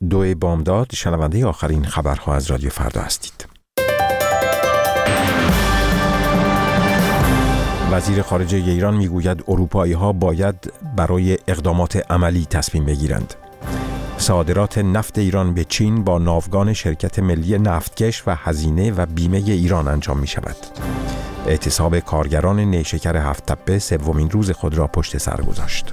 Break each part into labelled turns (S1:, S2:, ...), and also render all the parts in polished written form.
S1: 2 بامداد شنونده آخرین خبرها از رادیو فردا هستید. وزیر خارجه ایران میگوید اروپایی‌ها باید برای اقدامات عملی تصمیم بگیرند. صادرات نفت ایران به چین با ناوگان شرکت ملی نفتکش و هزینه و بیمه ایران انجام می شود. اعتصاب کارگران نیشکر هفت تپه 3مین روز خود را پشت سر گذاشت.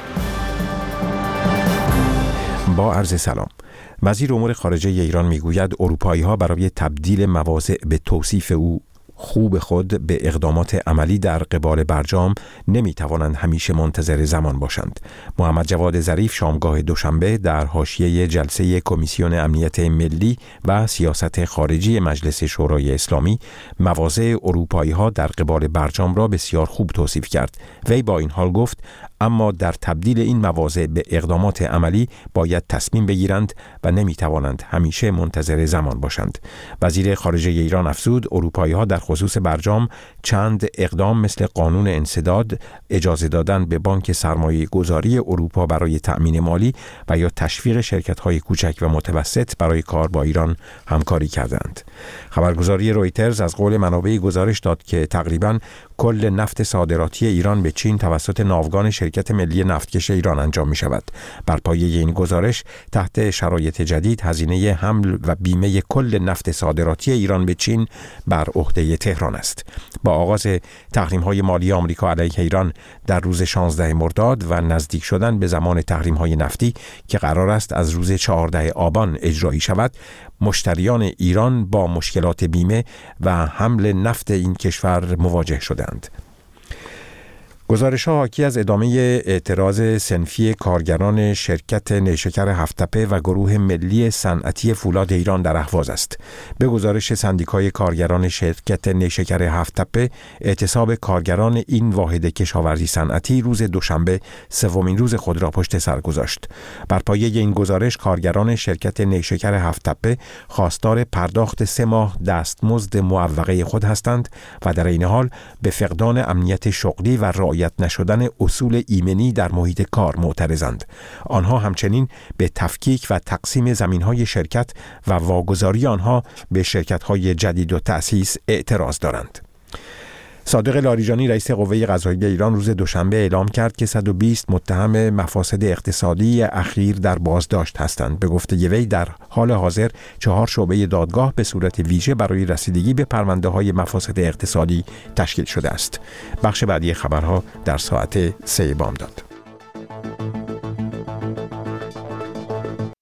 S1: با عرض سلام. وزیر امور خارجه ایران میگوید اروپایی‌ها برای تبدیل مواضع به توصیف او خوب خود به اقدامات عملی در قبال برجام نمیتوانند همیشه منتظر زمان باشند. محمد جواد ظریف شامگاه دوشنبه در حاشیه جلسه کمیسیون امنیت ملی و سیاست خارجی مجلس شورای اسلامی مواضع اروپایی‌ها در قبال برجام را بسیار خوب توصیف کرد. وی با این حال گفت اما در تبدیل این مواضع به اقدامات عملی باید تصمیم بگیرند و نمیتوانند همیشه منتظر زمان باشند. وزیر خارجه ایران افزود اروپایی‌ها در خصوص برجام چند اقدام مثل قانون انسداد، اجازه دادن به بانک سرمایه گذاری اروپا برای تأمین مالی و یا تشویق شرکت‌های کوچک و متوسط برای کار با ایران همکاری کردند. خبرگزاری رویترز از قول منابعی گزارش داد که تقریباً کل نفت صادراتی ایران به چین توسط ناوگان شرکت ملی نفتکش ایران انجام می شود. بر پایه این گزارش تحت شرایط جدید هزینه حمل و بیمه کل نفت صادراتی ایران به چین بر عهده تهران است. با آغاز تحریم‌های مالی آمریکا علیه ایران در روز 16 مرداد و نزدیک شدن به زمان تحریم‌های نفتی که قرار است از روز 14 آبان اجرایی شود، مشتریان ایران با مشکلات بیمه و حمل نفت این کشور مواجه شدند. گزارش‌ها حاکی از ادامه اعتراض صنفی کارگران شرکت نیشکر هفت تپه و گروه ملی صنعتی فولاد ایران در اهواز است. به گزارش سندیکای کارگران شرکت نیشکر هفت تپه، اعتصاب کارگران این واحد کشاورزی صنعتی روز دوشنبه 3مین روز خود را پشت سر گذاشت. بر پایه این گزارش کارگران شرکت نیشکر هفت تپه خواستار پرداخت 3 ماه دستمزد معوقه خود هستند و در این حال به فقدان امنیت شغلی و رعایت نشدن اصول ایمنی در محیط کار معترضند. آنها همچنین به تفکیک و تقسیم زمین‌های شرکت و واگذاری آنها به شرکت‌های جدید و تأسیس اعتراض دارند. صادق لاریجانی رئیس قوه قضاییه ایران روز دوشنبه اعلام کرد که 120 متهم مفاسد اقتصادی اخیر در بازداشت هستند. به گفته وی در حال حاضر 4 شعبه دادگاه به صورت ویژه برای رسیدگی به پرونده‌های مفاسد اقتصادی تشکیل شده است. بخش بعدی خبرها در ساعت 3 بامداد.